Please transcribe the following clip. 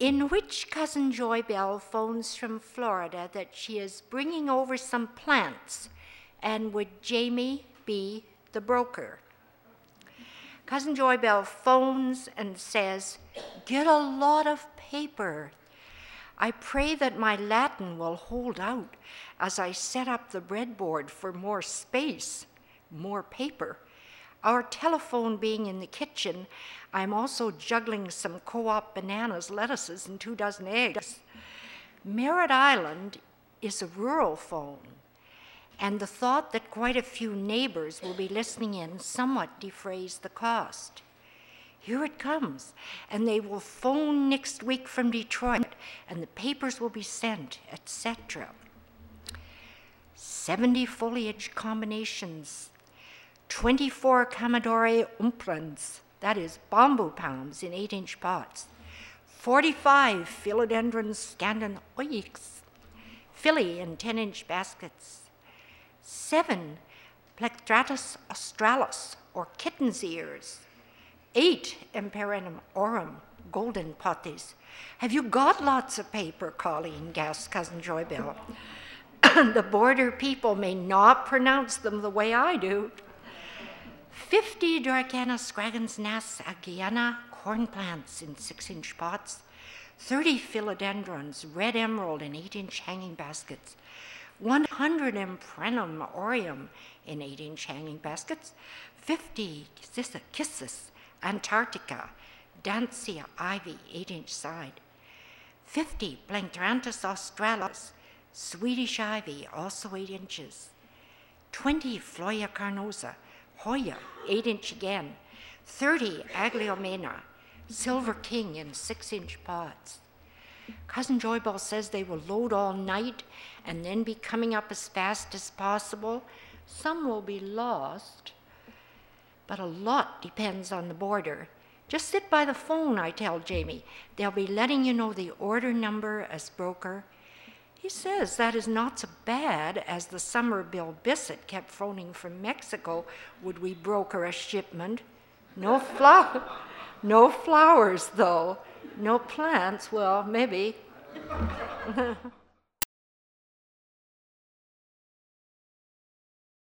in which Cousin Joy Bell phones from Florida that she is bringing over some plants, and would Jamie be the broker? Cousin Joy Bell phones and says, "Get a lot of paper. I pray that my Latin will hold out as I set up the breadboard for more space, more paper. Our telephone being in the kitchen, I'm also juggling some co-op bananas, lettuces, and 2 dozen eggs. Merritt Island is a rural phone, and the thought that quite a few neighbors will be listening in somewhat defrays the cost. Here it comes, and they will phone next week from Detroit, and the papers will be sent, etc. 70 foliage combinations, 24 Commodore umplans, that is bamboo palms in 8-inch pots, 45 philodendron scandenoides, Philly in 10-inch baskets, 7 Plectratus australis, or kitten's ears, 8 Emperenum aurum, golden potties. Have you got lots of paper, Colleen? Gasped Cousin Joy Bell. The border people may not pronounce them the way I do. 50 Dracaena scragans nas agiana corn plants in 6-inch pots, 30 philodendrons, red emerald in 8-inch hanging baskets, 100 Emprenum aureum in 8-inch hanging baskets, 50 Kisses, Antarctica, Dancia ivy, 8-inch side, 50 Planctranthus australis, Swedish ivy, also 8 inches, 20 Floya carnosa, Hoya, 8-inch again, 30 Aglaomena, silver king in 6-inch pots. Cousin Joy Bell says they will load all night and then be coming up as fast as possible. Some will be lost, but a lot depends on the border. Just sit by the phone, I tell Jamie. They'll be letting you know the order number as broker. He says that is not so bad, as the summer Bill Bissett kept phoning from Mexico. Would we broker a shipment? No flowers, though. No plants, well, maybe.